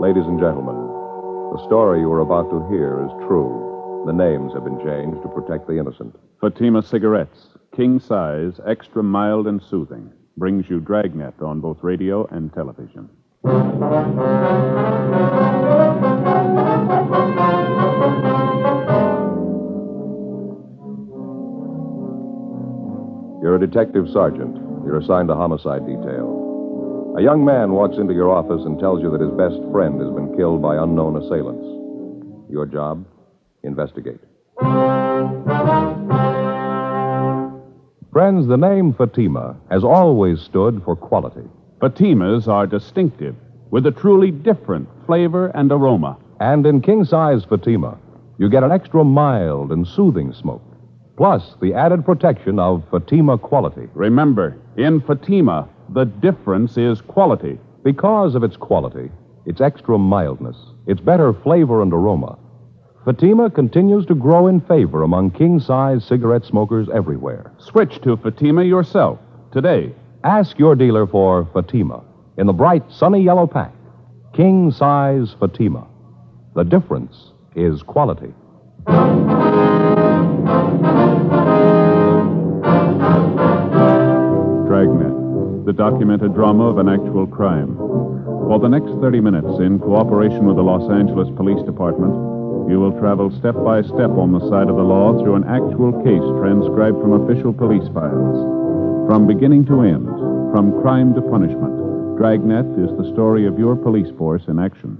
Ladies and gentlemen, the story you are about to hear is true. The names have been changed to protect the innocent. Fatima Cigarettes, king size, extra mild and soothing, brings you Dragnet on both radio and television. You're a detective sergeant. You're assigned to homicide detail. A young man walks into your office and tells you that his best friend has been killed by unknown assailants. Your job? Investigate. Friends, the name Fatima has always stood for quality. Fatimas are distinctive, with a truly different flavor and aroma. And in king-size Fatima, you get an extra mild and soothing smoke, plus the added protection of Fatima quality. Remember, in Fatima, the difference is quality. Because of its quality, its extra mildness, its better flavor and aroma, Fatima continues to grow in favor among king-size cigarette smokers everywhere. Switch to Fatima yourself today. Ask your dealer for Fatima in the bright, sunny yellow pack. King-size Fatima. The difference is quality. Dragnet, the documented drama of an actual crime. For the next 30 minutes, in cooperation with the Los Angeles Police Department, you will travel step by step on the side of the law through an actual case transcribed from official police files. From beginning to end, from crime to punishment, Dragnet is the story of your police force in action.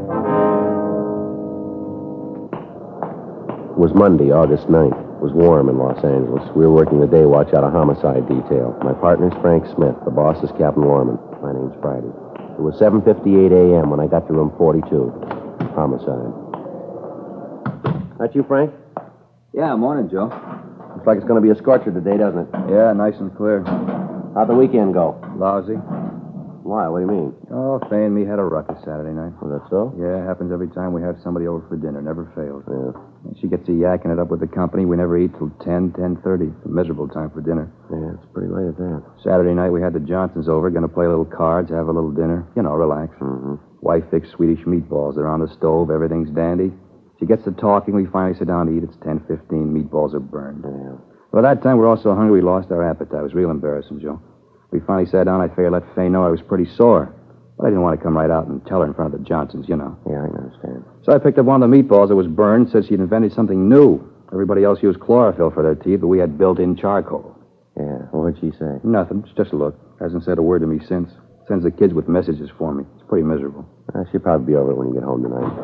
It was Monday, August 9th. It was warm in Los Angeles. We were working the day watch out of homicide detail. My partner's Frank Smith. The boss is Captain Warman. My name's Friday. It was 7:58 a.m. when I got to room 42. Homicide. That you, Frank? Yeah, morning, Joe. Looks like it's going to be a scorcher today, doesn't it? Yeah, nice and clear. How'd the weekend go? Lousy. Why? What do you mean? Oh, Fay and me had a ruckus Saturday night. Oh, that so? Yeah, happens every time we have somebody over for dinner. Never fails. Yeah. And she gets to yakking it up with the company. We never eat till 10:30. It's a miserable time for dinner. Yeah, it's pretty late at that. Saturday night, we had the Johnsons over. Going to play a little cards, have a little dinner. You know, relax. Mm-hmm. Wife fixed Swedish meatballs. They're on the stove. Everything's dandy. She gets to talking. We finally sit down to eat. It's 10:15. Meatballs are burned. Yeah. By that time, we're all so hungry we lost our appetite. It was real embarrassing, Joe. We finally sat down. I figured let Fay know I was pretty sore. But I didn't want to come right out and tell her in front of the Johnsons, you know. Yeah, I understand. So I picked up one of the meatballs that was burned, said she'd invented something new. Everybody else used chlorophyll for their teeth, but we had built-in charcoal. Yeah, what'd she say? Nothing. It's just a look. Hasn't said a word to me since. Sends the kids with messages for me. It's pretty miserable. She'll probably be over it when you get home tonight.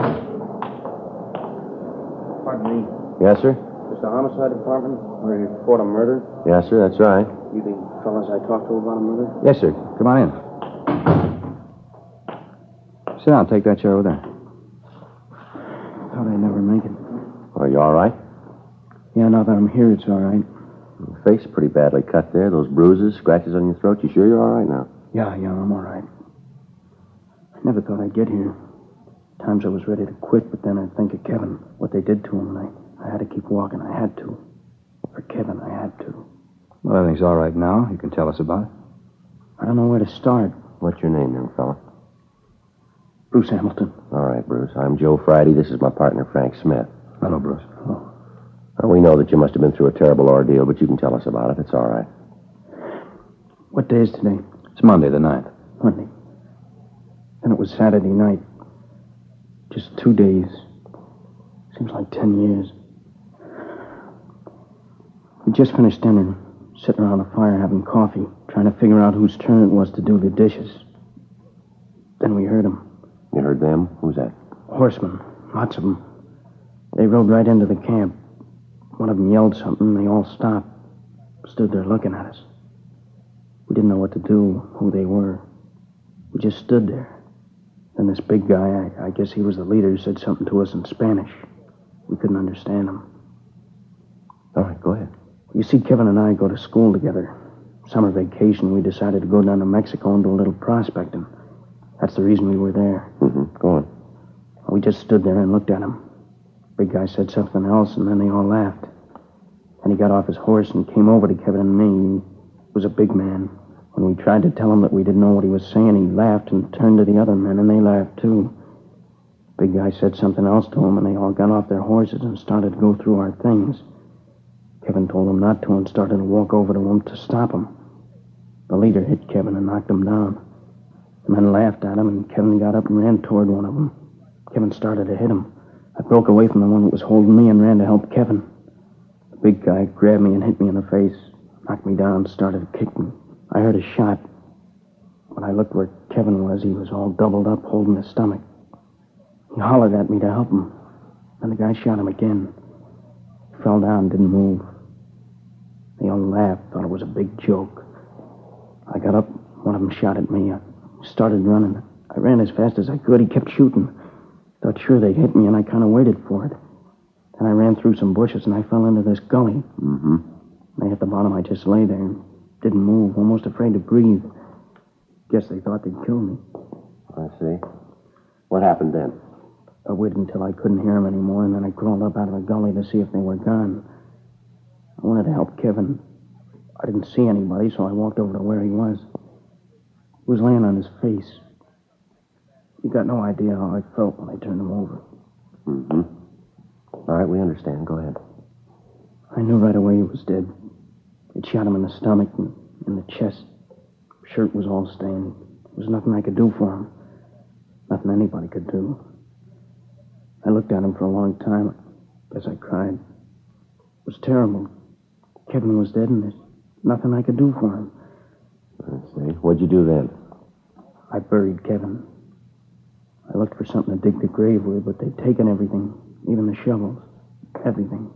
Pardon me. Yes, sir? Is the homicide department or you report a murder? Yes, sir, that's right. You the fellas I talked to about a murder? Yes, sir. Come on in. Sit down. Take that chair over there. Thought I'd never make it. Are you all right? Yeah, now that I'm here, it's all right. Your face is pretty badly cut there. Those bruises, scratches on your throat. You sure you're all right now? Yeah, I'm all right. I never thought I'd get here. Times I was ready to quit, but then I'd think of Kevin, what they did to him, and I had to keep walking. I had to. For Kevin, I had to. Well, everything's all right now. You can tell us about it. I don't know where to start. What's your name, young fella? Bruce Hamilton. All right, Bruce. I'm Joe Friday. This is my partner, Frank Smith. Hello, Bruce. Oh. We know that you must have been through a terrible ordeal, but you can tell us about it. It's all right. What day is today? It's Monday the 9th. Monday. Then it was Saturday night. Just 2 days. Seems like 10 years. We just finished dinner, sitting around the fire having coffee, trying to figure out whose turn it was to do the dishes. Then we heard them. You heard them? Who's that? Horsemen. Lots of them. They rode right into the camp. One of them yelled something, and they all stopped. Stood there looking at us. We didn't know what to do, who they were. We just stood there. Then this big guy, I guess he was the leader, said something to us in Spanish. We couldn't understand him. All right, go ahead. You see, Kevin and I go to school together. Summer vacation, we decided to go down to Mexico and do a little prospecting. That's the reason we were there. Mm-hmm. Go on. We just stood there and looked at him. Big guy said something else, and then they all laughed. Then he got off his horse and came over to Kevin and me. He was a big man. When we tried to tell him that we didn't know what he was saying, he laughed and turned to the other men, and they laughed, too. Big guy said something else to him, and they all got off their horses and started to go through our things. Kevin told them not to and started to walk over to him to stop him. The leader hit Kevin and knocked him down. The men laughed at him, and Kevin got up and ran toward one of them. Kevin started to hit him. I broke away from the one that was holding me and ran to help Kevin. The big guy grabbed me and hit me in the face, knocked me down, started to kick me. I heard a shot. When I looked where Kevin was, he was all doubled up, holding his stomach. He hollered at me to help him. Then the guy shot him again. He fell down, didn't move. They all laughed, thought it was a big joke. I got up, one of them shot at me. I started running. I ran as fast as I could. He kept shooting. Thought sure they'd hit me, and I kind of waited for it. Then I ran through some bushes, and I fell into this gully. Mm-hmm. When I hit the bottom, I just lay there and didn't move, almost afraid to breathe. Guess they thought they'd kill me. I see. What happened then? I waited until I couldn't hear them anymore, and then I crawled up out of the gully to see if they were gone. I wanted to help Kevin. I didn't see anybody, so I walked over to where he was. He was laying on his face. You got no idea how I felt when I turned him over. Mm-hmm. All right, we understand. Go ahead. I knew right away he was dead. It shot him in the stomach and in the chest. Shirt was all stained. There was nothing I could do for him. Nothing anybody could do. I looked at him for a long time. I guess I cried. It was terrible. Kevin was dead, and there's nothing I could do for him. I see. What'd you do then? I buried Kevin. I looked for something to dig the grave with, but they'd taken everything, even the shovels. Everything.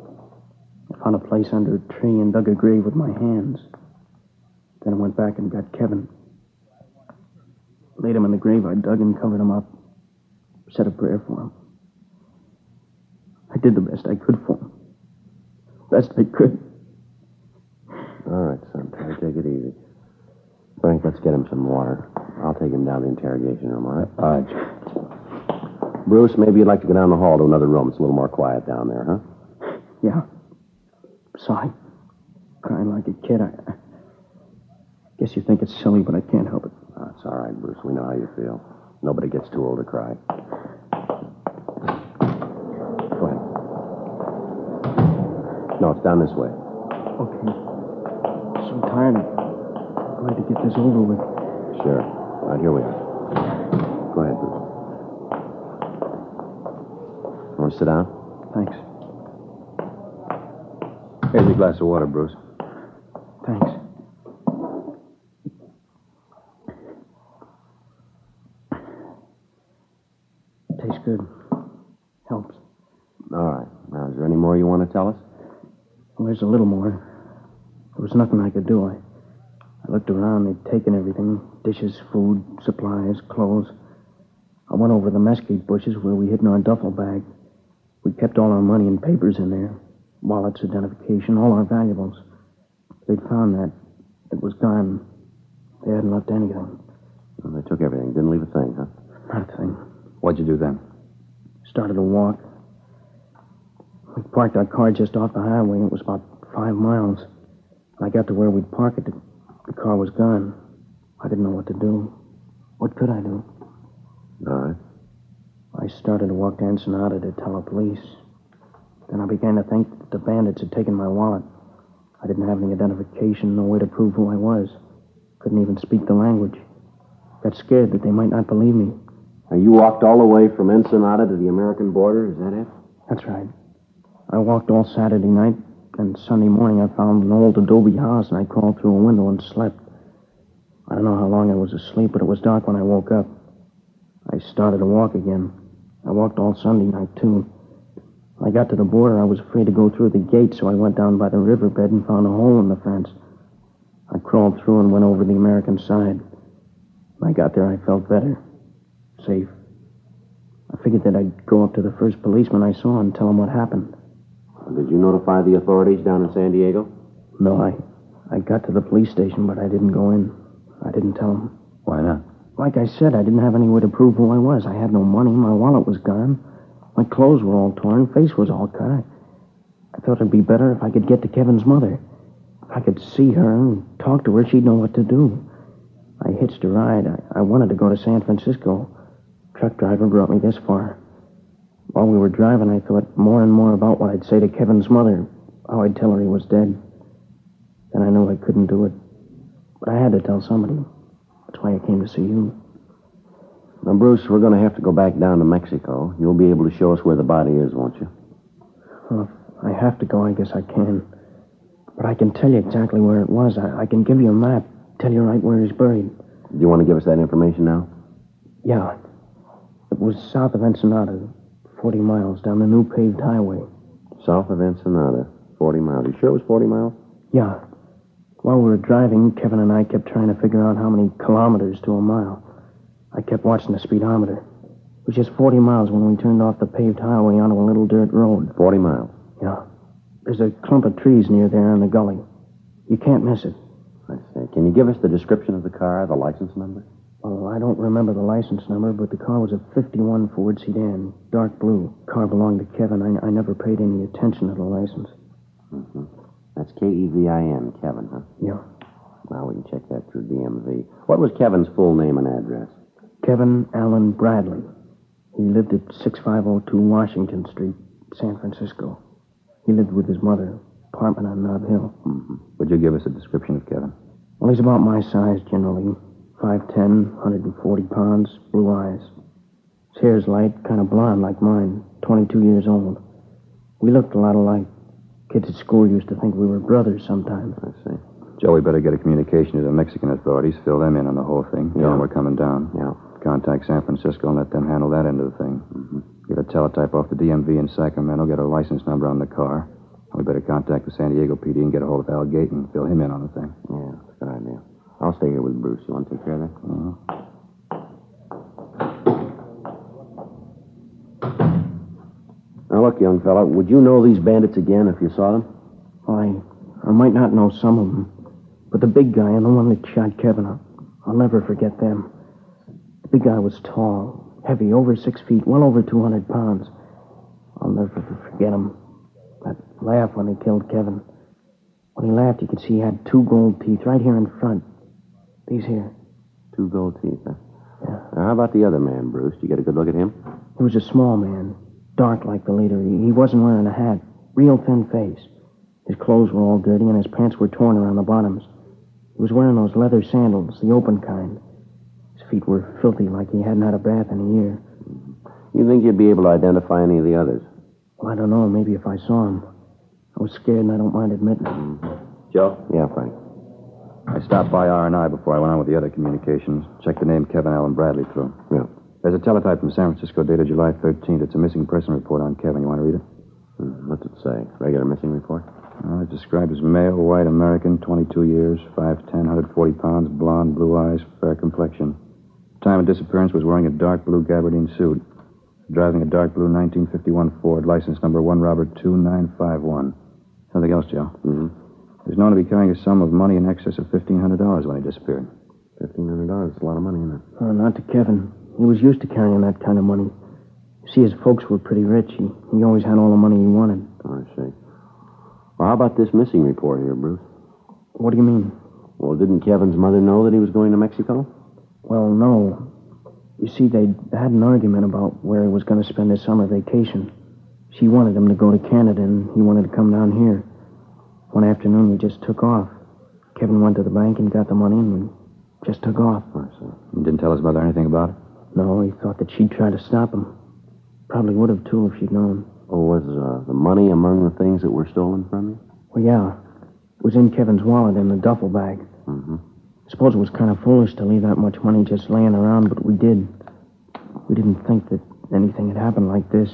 I found a place under a tree and dug a grave with my hands. Then I went back and got Kevin. Laid him in the grave I dug and covered him up. Said a prayer for him. I did the best I could for him. Best I could. All right, son. Try to take it easy. Frank, let's get him some water. I'll take him down to the interrogation room, all right? All right. Bruce, maybe you'd like to go down the hall to another room. It's a little more quiet down there, huh? Yeah. Sorry. Crying like a kid. I guess you think it's silly, but I can't help it. Oh, it's all right, Bruce. We know how you feel. Nobody gets too old to cry. Go ahead. No, it's down this way. Okay. I'm so tired. I'm glad to get this over with. Sure. All right, here we are. Go ahead, Bruce. Want to sit down? Thanks. Here's a glass of water, Bruce. Thanks. Tastes good. Helps. All right. Now, is there any more you want to tell us? Well, there's a little more. There was nothing I could do. I looked around. They'd taken everything. Dishes, food, supplies, clothes. I went over the mesquite bushes where we hid in our duffel bag. We kept all our money and papers in there. Wallets, identification, all our valuables. They'd found that. It was gone. They hadn't left anything. Well, they took everything. Didn't leave a thing, huh? Not a thing. What'd you do then? Started to walk. We parked our car just off the highway. It was about 5 miles. When I got to where we'd park it, the car was gone. I didn't know what to do. What could I do? All right. I started to walk to Ensenada to tell the police. Then I began to think that the bandits had taken my wallet. I didn't have any identification, no way to prove who I was. Couldn't even speak the language. Got scared that they might not believe me. Now, you walked all the way from Ensenada to the American border, is that it? That's right. I walked all Saturday night, and Sunday morning I found an old adobe house, and I crawled through a window and slept. I don't know how long I was asleep, but it was dark when I woke up. I started to walk again. I walked all Sunday night, too. When I got to the border, I was afraid to go through the gate, so I went down by the riverbed and found a hole in the fence. I crawled through and went over the American side. When I got there, I felt better. Safe. I figured that I'd go up to the first policeman I saw and tell him what happened. Did you notify the authorities down in San Diego? No, I got to the police station, but I didn't go in. I didn't tell them. Why not? Like I said, I didn't have any way to prove who I was. I had no money. My wallet was gone. My clothes were all torn. Face was all cut. I thought it'd be better if I could get to Kevin's mother. If I could see her and talk to her, she'd know what to do. I hitched a ride. I wanted to go to San Francisco. truck driver brought me this far. While we were driving, I thought more and more about what I'd say to Kevin's mother, how I'd tell her he was dead. Then I knew I couldn't do it. But I had to tell somebody. That's why I came to see you. Now, Bruce, we're going to have to go back down to Mexico. You'll be able to show us where the body is, won't you? Well, if I have to go, I guess I can. But I can tell you exactly where it was. I can give you a map, tell you right where he's buried. Do you want to give us that information now? Yeah. It was south of Ensenada, 40 miles down the new paved highway. South of Ensenada, 40 miles. You sure it was 40 miles? Yeah. While we were driving, Kevin and I kept trying to figure out how many kilometers to a mile. I kept watching the speedometer. It was just 40 miles when we turned off the paved highway onto a little dirt road. 40 miles. Yeah. There's a clump of trees near there in the gully. You can't miss it. I see. Can you give us the description of the car, the license number? Oh, I don't remember the license number, but the car was a 51 Ford sedan, dark blue. Car belonged to Kevin. I never paid any attention to the license. Mm-hmm. That's Kevin, Kevin, huh? Yeah. Now we can check that through DMV. What was Kevin's full name and address? Kevin Allen Bradley. He lived at 6502 Washington Street, San Francisco. He lived with his mother, apartment on Nob Hill. Mm-hmm. Would you give us a description of Kevin? Well, he's about my size, generally. 5'10", 140 pounds, blue eyes. His hair's light, kind of blonde like mine, 22 years old. We looked a lot alike. Kids at school used to think we were brothers sometimes. I see. Joe, we better get a communication to the Mexican authorities, fill them in on the whole thing. Tell them we're coming down. Yeah. Contact San Francisco and let them handle that end of the thing. Mm-hmm. Get a teletype off the DMV in Sacramento, get a license number on the car. We better contact the San Diego PD and get a hold of Al Gate and fill him in on the thing. Yeah, that's a good idea. I'll stay here with Bruce. You want to take care of that? Now, look, young fella, would you know these bandits again if you saw them? Well, I might not know some of them, but the big guy and the one that shot Kevin, I'll never forget them. The big guy was tall, heavy, over 6 feet, well over 200 pounds. I'll never forget him. That laugh when they killed Kevin. When he laughed, you could see he had 2 gold teeth right here in front. These here. 2 gold teeth, huh? Yeah. Now, how about the other man, Bruce? Did you get a good look at him? He was a small man, dark like the leader. He wasn't wearing a hat, real thin face. His clothes were all dirty, and his pants were torn around the bottoms. He was wearing those leather sandals, the open kind. His feet were filthy, like he hadn't had a bath in a year. You think you'd be able to identify any of the others? Well, I don't know. Maybe if I saw him. I was scared, and I don't mind admitting it. Joe? Yeah, Frank. I stopped by R&I before I went on with the other communications. Checked the name Kevin Allen Bradley through. Yeah. There's a teletype from San Francisco dated July 13th. It's a missing person report on Kevin. You want to read it? What's it say? Regular missing report? It's described as male, white American, 22 years, 5'10", 140 pounds, blonde, blue eyes, fair complexion. Time of disappearance was wearing a dark blue gabardine suit. Driving a dark blue 1951 Ford, license number 1 Robert 2951. Something else, Joe? Mm-hmm. He was known to be carrying a sum of money in excess of $1,500 when he disappeared. $1,500. It's a lot of money, isn't it? Not to Kevin. He was used to carrying that kind of money. See, his folks were pretty rich. He always had all the money he wanted. Oh, I see. Well, how about this missing report here, Bruce? What do you mean? Well, didn't Kevin's mother know that he was going to Mexico? Well, no. You see, they had an argument about where he was going to spend his summer vacation. She wanted him to go to Canada, and he wanted to come down here. One afternoon, we just took off. Kevin went to the bank and got the money, and we just took off. I see. You didn't tell his mother anything about it? No, he thought that she'd try to stop him. Probably would have, too, if she'd known. Oh, was the money among the things that were stolen from you? Well, yeah. It was in Kevin's wallet in the duffel bag. Mm-hmm. I suppose it was kind of foolish to leave that much money just laying around, but we did. We didn't think that anything had happened like this.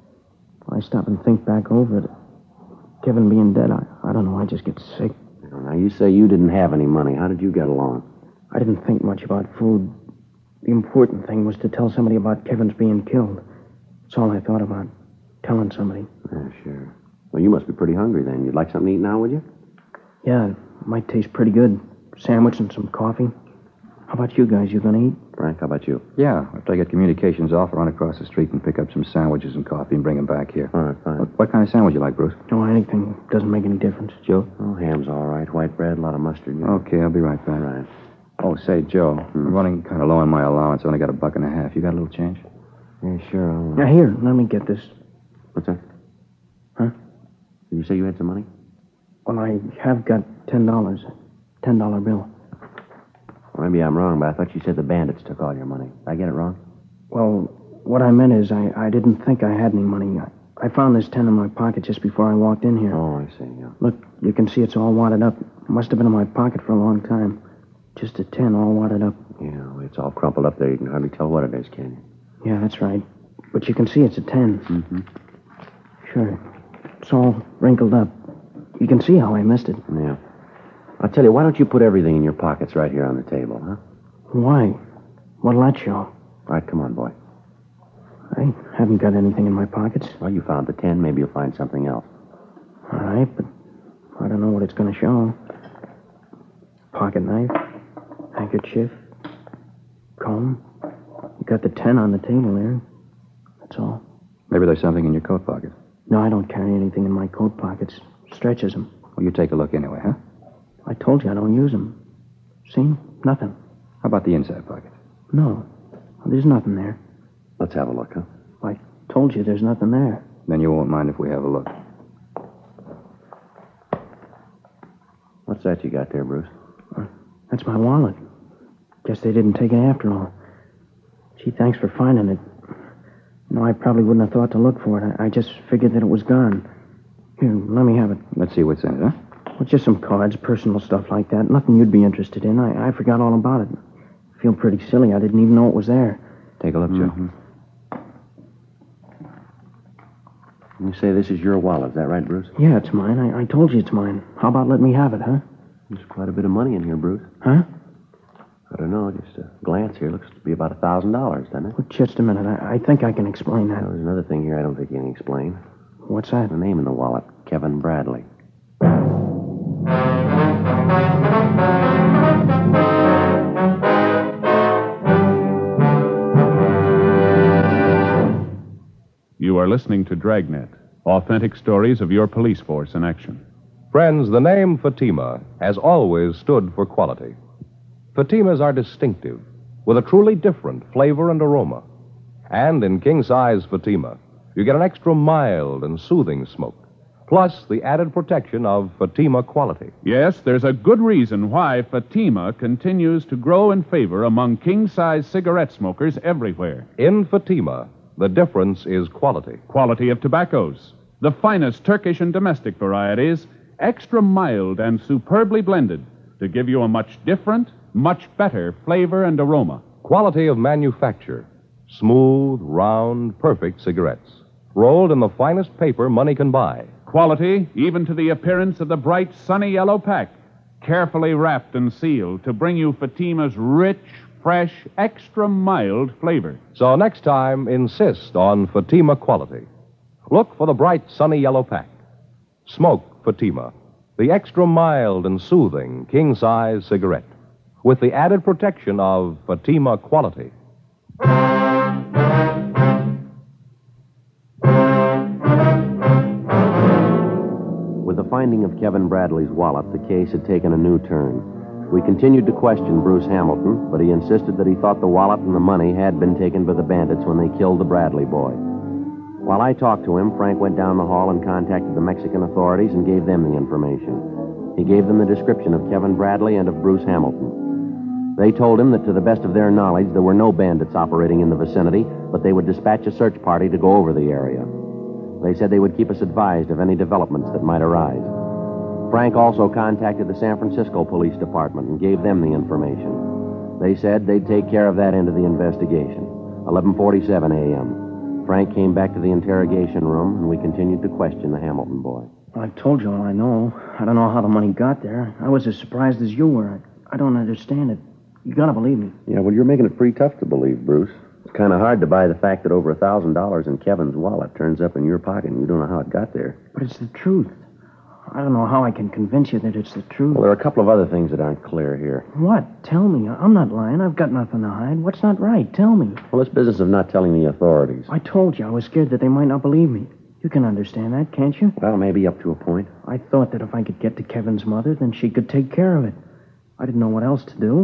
I stop and think back over it. Kevin being dead, I don't know, I just get sick. Now, you say you didn't have any money. How did you get along? I didn't think much about food. The important thing was to tell somebody about Kevin's being killed. That's all I thought about, telling somebody. Yeah, sure. Well, you must be pretty hungry then. You'd like something to eat now, would you? Yeah, it might taste pretty good. Sandwich and some coffee. How about you guys? You gonna eat? Frank, how about you? Yeah. After I get communications off, I'll run across the street and pick up some sandwiches and coffee and bring them back here. All right, fine. What kind of sandwich you like, Bruce? No, anything doesn't make any difference. Joe? Oh, ham's all right. White bread, a lot of mustard. Okay, I'll be right back. All right. Oh, say, Joe, I'm running kind of low on my allowance. I only got $1.50. You got a little change? Yeah, sure. Now, here, let me get this. What's that? Huh? Did you say you had some money? Well, I have got $10. $10 bill. Well, maybe I'm wrong, but I thought you said the bandits took all your money. Did I get it wrong? Well, what I meant is I didn't think I had any money. I found this 10 in my pocket just before I walked in here. Oh, I see, yeah. Look, you can see it's all wadded up. Must have been in my pocket for a long time. Just a 10 all wadded up. Yeah, well, it's all crumpled up there. You can hardly tell what it is, can you? Yeah, that's right. But you can see it's a 10. Mm-hmm. Sure. It's all wrinkled up. You can see how I missed it. Yeah. I'll tell you, why don't you put everything in your pockets right here on the table, huh? Why? What'll that show? All right, come on, boy. I haven't got anything in my pockets. Well, you found the 10. Maybe you'll find something else. All right, but I don't know what it's going to show. Pocket knife, handkerchief, comb. You got the 10 on the table there. That's all. Maybe there's something in your coat pocket. No, I don't carry anything in my coat pockets. Stretches them. Well, you take a look anyway, huh? I told you I don't use them. See? Nothing. How about the inside pocket? No. There's nothing there. Let's have a look, huh? I told you there's nothing there. Then you won't mind if we have a look. What's that you got there, Bruce? That's my wallet. Guess they didn't take it after all. Gee, thanks for finding it. No, I probably wouldn't have thought to look for it. I just figured that it was gone. Here, let me have it. Let's see what's in it, huh? Well, just some cards, personal stuff like that. Nothing you'd be interested in. I forgot all about it. I feel pretty silly. I didn't even know it was there. Take a look, Joe. You say this is your wallet, is that right, Bruce? Yeah, it's mine. I told you it's mine. How about letting me have it, huh? There's quite a bit of money in here, Bruce. Huh? I don't know, just a glance here. Looks to be about $1,000, doesn't it? Well, just a minute. I think I can explain that. Well, there's another thing here I don't think you can explain. What's that? The name in the wallet, Kevin Bradley. You are listening to Dragnet, authentic stories of your police force in action. Friends, the name Fatima has always stood for quality. Fatimas are distinctive, with a truly different flavor and aroma. And in king-size Fatima, you get an extra mild and soothing smoke, plus the added protection of Fatima quality. Yes, there's a good reason why Fatima continues to grow in favor among king-size cigarette smokers everywhere. In Fatima, the difference is quality. Quality of tobaccos, the finest Turkish and domestic varieties, extra mild and superbly blended to give you a much different, much better flavor and aroma. Quality of manufacture. Smooth, round, perfect cigarettes. Rolled in the finest paper money can buy. Quality, even to the appearance of the bright, sunny yellow pack. Carefully wrapped and sealed to bring you Fatima's rich, fresh, extra mild flavor. So next time, insist on Fatima quality. Look for the bright, sunny yellow pack. Smoke Fatima, the extra mild and soothing king-size cigarette, with the added protection of Fatima quality. With the finding of Kevin Bradley's wallet, the case had taken a new turn. We continued to question Bruce Hamilton, but he insisted that he thought the wallet and the money had been taken by the bandits when they killed the Bradley boy. While I talked to him, Frank went down the hall and contacted the Mexican authorities and gave them the information. He gave them the description of Kevin Bradley and of Bruce Hamilton. They told him that to the best of their knowledge, there were no bandits operating in the vicinity, but they would dispatch a search party to go over the area. They said they would keep us advised of any developments that might arise. Frank also contacted the San Francisco Police Department and gave them the information. They said they'd take care of that end of the investigation. 11:47 a.m. Frank came back to the interrogation room, and we continued to question the Hamilton boy. I told you all I know. I don't know how the money got there. I was as surprised as you were. I don't understand it. You gotta believe me. Yeah, well, you're making it pretty tough to believe, Bruce. It's kind of hard to buy the fact that over $1,000 in Kevin's wallet turns up in your pocket and you don't know how it got there. But it's the truth. I don't know how I can convince you that it's the truth. Well, there are a couple of other things that aren't clear here. What? Tell me. I'm not lying. I've got nothing to hide. What's not right? Tell me. Well, this business of not telling the authorities. I told you I was scared that they might not believe me. You can understand that, can't you? Well, maybe up to a point. I thought that if I could get to Kevin's mother, then she could take care of it. I didn't know what else to do.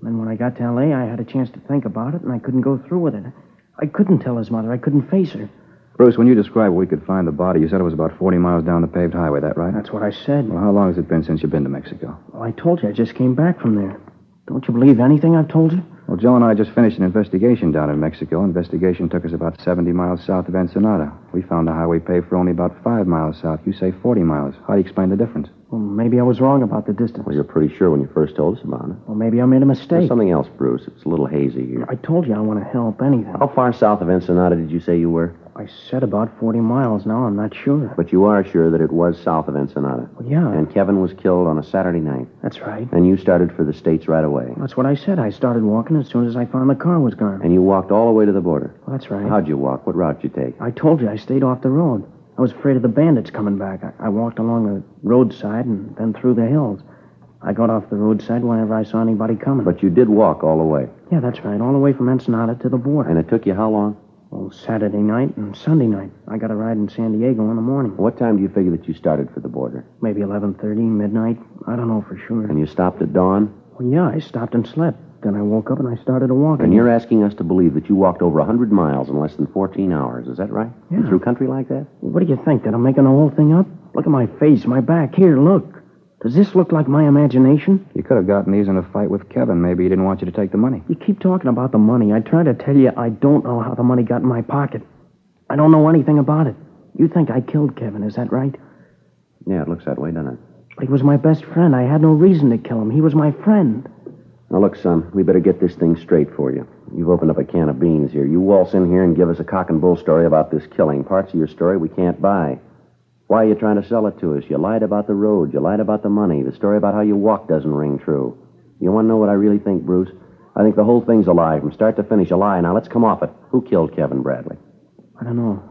Then when I got to L.A., I had a chance to think about it, and I couldn't go through with it. I couldn't tell his mother. I couldn't face her. Bruce, when you described where we could find the body, you said it was about 40 miles down the paved highway, that right? That's what I said. Well, how long has it been since you've been to Mexico? Well, I told you I just came back from there. Don't you believe anything I've told you? Well, Joe and I just finished an investigation down in Mexico. Investigation took us about 70 miles south of Ensenada. We found a highway paved for only about 5 miles south. You say 40 miles. How do you explain the difference? Well, maybe I was wrong about the distance. Well, you're pretty sure when you first told us about it. Well, maybe I made a There's mistake. something else, Bruce. It's a little hazy here. I told you I want to help anything. How far south of Ensenada did you say you were? I said about 40 miles. Now I'm not sure. But you are sure that it was south of Ensenada. Well, yeah. And Kevin was killed on a Saturday night. That's right. And you started for the States right away. That's what I said. I started walking as soon as I found the car was gone. And you walked all the way to the border. Well, that's right. How'd you walk? What route did you take? I told you I stayed off the road. I was afraid of the bandits coming back. I walked along the roadside and then through the hills. I got off the roadside whenever I saw anybody coming. But you did walk all the way. Yeah, that's right. All the way from Ensenada to the border. And it took you how long? Well, Saturday night and Sunday night. I got a ride in San Diego in the morning. What time do you figure that you started for the border? Maybe 11:30, midnight. I don't know for sure. And you stopped at dawn? Well, yeah, I stopped and slept. Then I woke up and I started to walk. And you're asking us to believe that you walked over 100 miles in less than 14 hours. Is that right? Yeah. And through country like that? What do you think? That I'm making the whole thing up? Look at my face, my back. Here, look. Does this look like my imagination? You could have gotten these in a fight with Kevin. Maybe he didn't want you to take the money. You keep talking about the money. I try to tell you I don't know how the money got in my pocket. I don't know anything about it. You think I killed Kevin, is that right? Yeah, it looks that way, doesn't it? But he was my best friend. I had no reason to kill him. He was my friend. Now, look, son, we better get this thing straight for you. You've opened up a can of beans here. You waltz in here and give us a cock and bull story about this killing. Parts of your story we can't buy. Why are you trying to sell it to us? You lied about the road. You lied about the money. The story about how you walked doesn't ring true. You want to know what I really think, Bruce? I think the whole thing's a lie, from start to finish, a lie. Now, let's come off it. Who killed Kevin Bradley? I don't know.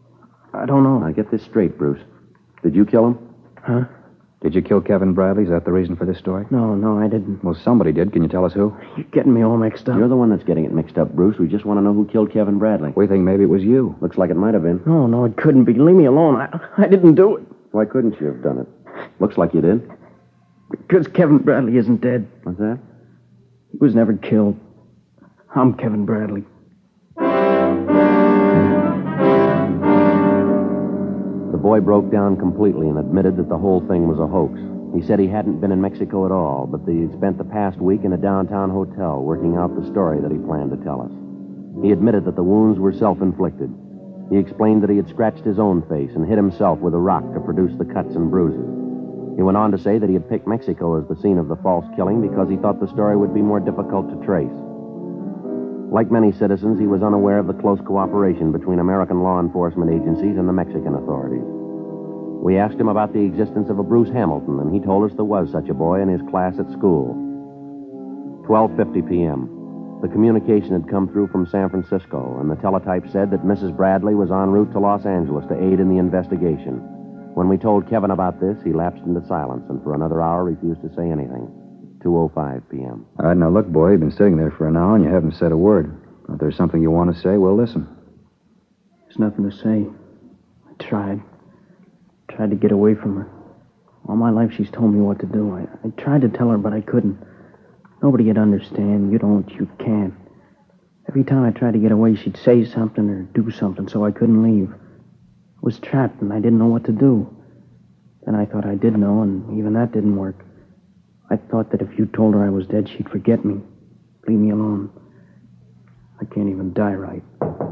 I don't know. Now, get this straight, Bruce. Did you kill him? Huh? Did you kill Kevin Bradley? Is that the reason for this story? No, I didn't. Well, somebody did. Can you tell us who? You're getting me all mixed up. You're the one that's getting it mixed up, Bruce. We just want to know who killed Kevin Bradley. We think maybe it was you. Looks like it might have been. No, it couldn't be. Leave me alone. I didn't do it. Why couldn't you have done it? Looks like you did. Because Kevin Bradley isn't dead. What's that? He was never killed. I'm Kevin Bradley. The boy broke down completely and admitted that the whole thing was a hoax. He said he hadn't been in Mexico at all, but that he'd spent the past week in a downtown hotel working out the story that he planned to tell us. He admitted that the wounds were self-inflicted. He explained that he had scratched his own face and hit himself with a rock to produce the cuts and bruises. He went on to say that he had picked Mexico as the scene of the false killing because he thought the story would be more difficult to trace. Like many citizens, he was unaware of the close cooperation between American law enforcement agencies and the Mexican authorities. We asked him about the existence of a Bruce Hamilton, and he told us there was such a boy in his class at school. 12:50 p.m. The communication had come through from San Francisco, and the teletype said that Mrs. Bradley was en route to Los Angeles to aid in the investigation. When we told Kevin about this, he lapsed into silence and for another hour refused to say anything. 2:05 p.m. All right, now look, boy, you've been sitting there for an hour and you haven't said a word. If there's something you want to say, we'll listen. There's nothing to say. I tried to get away from her. All my life she's told me what to do. I tried to tell her, but I couldn't. Nobody would understand. You don't, you can't. Every time I tried to get away, she'd say something or do something, so I couldn't leave. I was trapped, and I didn't know what to do. Then I thought I did know, and even that didn't work. I thought that if you told her I was dead, she'd forget me. Leave me alone. I can't even die right.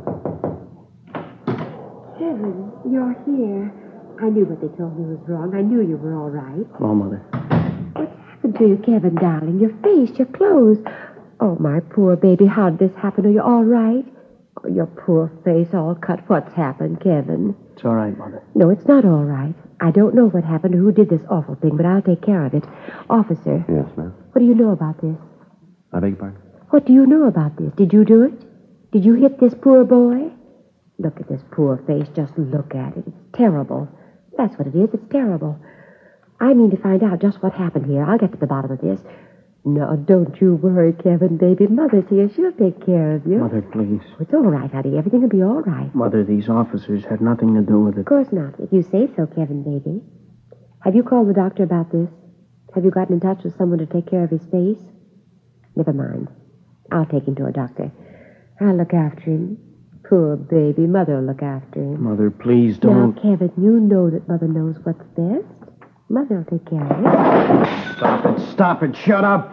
Kevin, you're here. I knew what they told me was wrong. I knew you were all right. Hello, Mother. What's happened to you, Kevin, darling? Your face, your clothes. Oh, my poor baby, how did this happen? Are you all right? Oh, your poor face all cut. What's happened, Kevin? It's all right, Mother. No, it's not all right. I don't know what happened or who did this awful thing, but I'll take care of it. Officer. Yes, ma'am. What do you know about this? I beg your pardon? What do you know about this? Did you do it? Did you hit this poor boy? Look at this poor face. Just look at it. It's terrible. That's what it is. It's terrible. I mean to find out just what happened here. I'll get to the bottom of this. No, don't you worry, Kevin, baby. Mother's here. She'll take care of you. Mother, please. It's all right, honey. Everything will be all right. Mother, these officers had nothing to do with it. Of course not. If you say so, Kevin, baby. Have you called the doctor about this? Have you gotten in touch with someone to take care of his face? Never mind. I'll take him to a doctor. I'll look after him. Poor baby. Mother'll look after him. Mother, please don't. Now, Kevin, you know that Mother knows what's best. Mother'll take care of it. Stop it. Stop it. Shut up.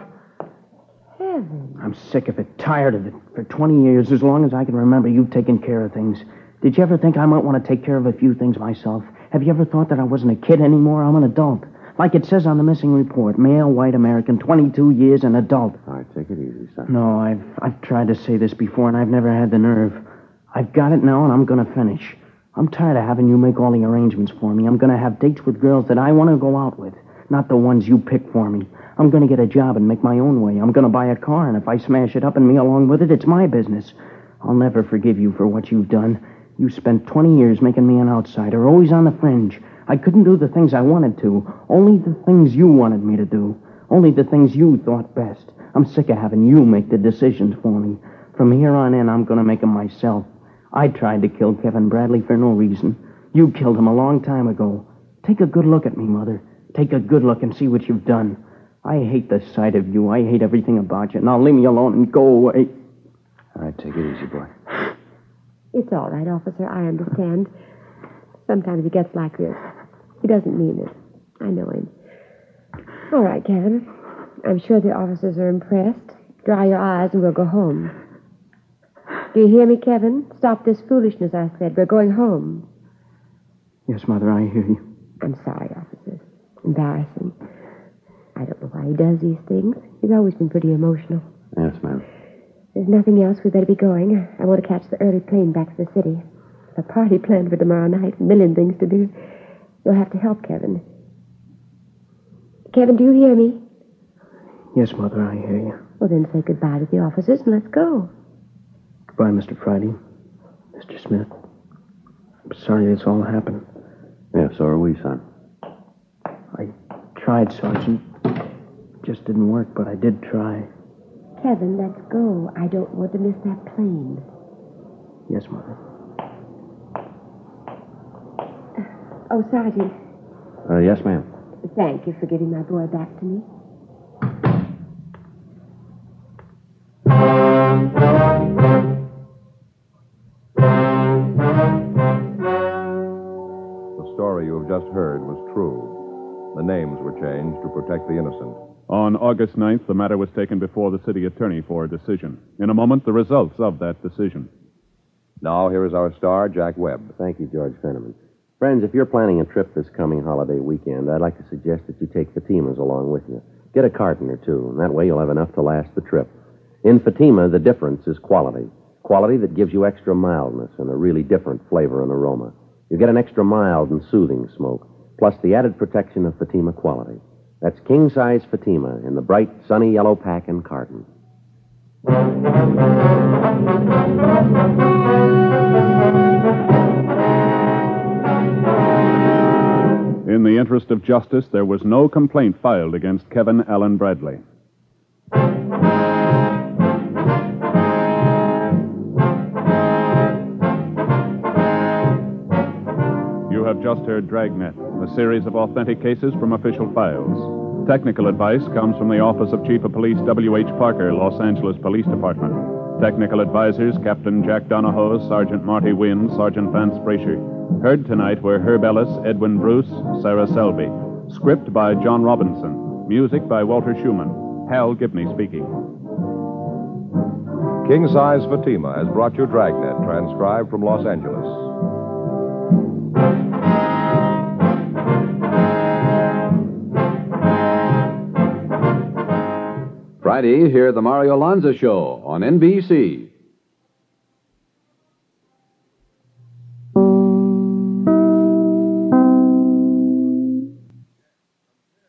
Kevin. I'm sick of it, tired of it. For 20 years, as long as I can remember, you've taken care of things. Did you ever think I might want to take care of a few things myself? Have you ever thought that I wasn't a kid anymore? I'm an adult. Like it says on the missing report, male, white American, 22 years, an adult. All right, take it easy, son. No, I've tried to say this before, and I've never had the nerve. I've got it now, and I'm going to finish. I'm tired of having you make all the arrangements for me. I'm going to have dates with girls that I want to go out with, not the ones you pick for me. I'm going to get a job and make my own way. I'm going to buy a car, and if I smash it up and me along with it, it's my business. I'll never forgive you for what you've done. You spent 20 years making me an outsider, always on the fringe. I couldn't do the things I wanted to. Only the things you wanted me to do. Only the things you thought best. I'm sick of having you make the decisions for me. From here on in, I'm going to make them myself. I tried to kill Kevin Bradley for no reason. You killed him a long time ago. Take a good look at me, Mother. Take a good look and see what you've done. I hate the sight of you. I hate everything about you. Now leave me alone and go away. All right, take it easy, boy. It's all right, officer. I understand. Sometimes he gets like this. He doesn't mean it. I know him. All right, Kevin. I'm sure the officers are impressed. Dry your eyes and we'll go home. Do you hear me, Kevin? Stop this foolishness, I said. We're going home. Yes, Mother, I hear you. I'm sorry, officers. Embarrassing. I don't know why he does these things. He's always been pretty emotional. Yes, ma'am. There's nothing else. We better be going. I want to catch the early plane back to the city. A party planned for tomorrow night. A million things to do. You'll have to help Kevin. Kevin, do you hear me? Yes, Mother, I hear you. Well, then say goodbye to the officers and let's go. Goodbye, Mr. Friday. Mr. Smith. I'm sorry this all happened. Yeah, so are we, son. I tried, Sergeant. Just didn't work, but I did try. Kevin, let's go. I don't want to miss that plane. Yes, Mother. Oh, Sergeant. Yes, ma'am. Thank you for giving my boy back to me. The story you have just heard was true. The names were changed to protect the innocent. On August 9th, the matter was taken before the city attorney for a decision. In a moment, the results of that decision. Now, here is our star, Jack Webb. Thank you, George Fenneman. Friends, if you're planning a trip this coming holiday weekend, I'd like to suggest that you take Fatima's along with you. Get a carton or two, and that way you'll have enough to last the trip. In Fatima, the difference is quality. Quality that gives you extra mildness and a really different flavor and aroma. You get an extra mild and soothing smoke, plus the added protection of Fatima quality. That's king-size Fatima in the bright, sunny yellow pack and carton. In the interest of justice, there was no complaint filed against Kevin Allen Bradley. You have just heard Dragnet, a series of authentic cases from official files. Technical advice comes from the Office of Chief of Police W.H. Parker, Los Angeles Police Department. Technical advisors, Captain Jack Donahoe, Sergeant Marty Wynn, Sergeant Vance Brasher. Heard tonight were Herb Ellis, Edwin Bruce, Sarah Selby. Script by John Robinson. Music by Walter Schumann. Hal Gibney speaking. King Size Fatima has brought you Dragnet, transcribed from Los Angeles. Friday, hear the Mario Lanza Show on NBC.